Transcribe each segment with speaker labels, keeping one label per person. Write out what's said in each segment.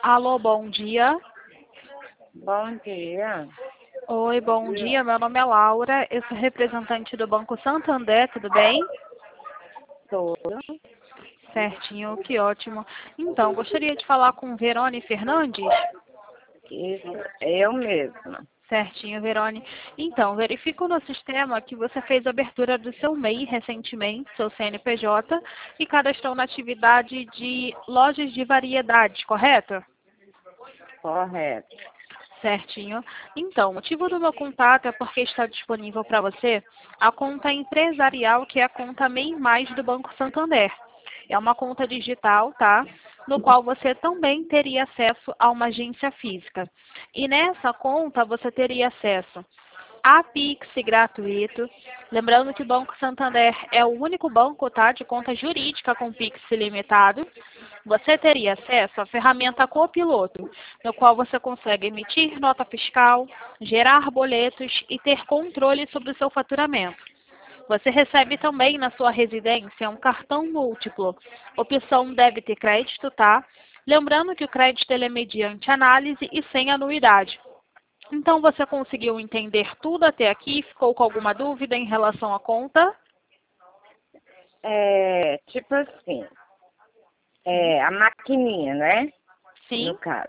Speaker 1: Alô, bom dia.
Speaker 2: Bom dia.
Speaker 1: Oi, bom dia. Meu nome é Laura. Eu sou representante do Banco Santander, tudo bem?
Speaker 2: Tudo.
Speaker 1: Certinho, que ótimo. Então, gostaria de falar com Verone Fernandes?
Speaker 2: Isso, eu mesma.
Speaker 1: Certinho, Verone. Então, verifico no sistema que você fez a abertura do seu MEI recentemente, seu CNPJ, e cadastrou na atividade de lojas de variedades, correto?
Speaker 2: Correto.
Speaker 1: Certinho. Então, o motivo do meu contato é porque está disponível para você a conta empresarial, que é a conta MEI Mais do Banco Santander. É uma conta digital, tá? No qual você também teria acesso a uma agência física. E nessa conta você teria acesso a Pix gratuito. Lembrando que o Banco Santander é o único banco, tá, de conta jurídica com Pix ilimitado. Você teria acesso à ferramenta Copiloto, no qual você consegue emitir nota fiscal, gerar boletos e ter controle sobre o seu faturamento. Você recebe também na sua residência um cartão múltiplo, opção débito e crédito, tá? Lembrando que o crédito ele é mediante análise e sem anuidade. Então, você conseguiu entender tudo até aqui? Ficou com alguma dúvida em relação à conta?
Speaker 2: Tipo assim, a maquininha, né? No
Speaker 1: Sim?
Speaker 2: caso.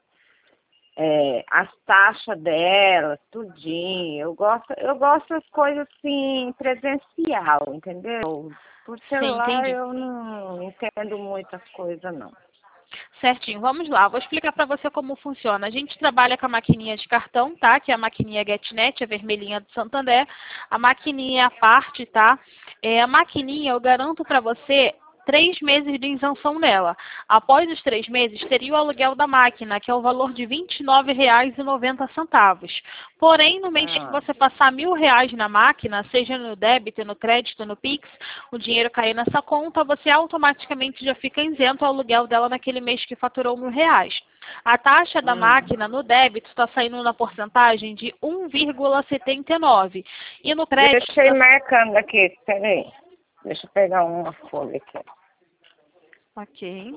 Speaker 2: As taxas dela, tudinho. Eu gosto das coisas assim, presencial, entendeu? Por
Speaker 1: Sim,
Speaker 2: celular
Speaker 1: entendi.
Speaker 2: eu não entendo muitas coisas, não.
Speaker 1: Certinho, vamos lá. Vou explicar para você como funciona. A gente trabalha com a maquininha de cartão, tá? Que é a maquininha GetNet, a vermelhinha do Santander. A maquininha é a parte, tá? A maquininha, eu garanto para você 3 meses de isenção nela. Após os 3 meses, teria o aluguel da máquina, que é o valor de R$ 29,90. Porém, no mês que
Speaker 2: Ah,
Speaker 1: você passar R$ 1.000 na máquina, seja no débito, no crédito, no Pix, o dinheiro cair nessa conta, você automaticamente já fica isento ao aluguel dela naquele mês que faturou R$ 1.000. A taxa da máquina no débito está saindo na porcentagem de 1,79. E no crédito
Speaker 2: Deixa eu ir marcando aqui, peraí. Deixa eu pegar uma folha aqui.
Speaker 1: Ok.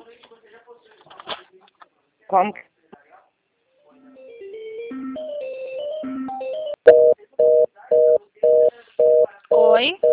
Speaker 2: Como
Speaker 1: Oi.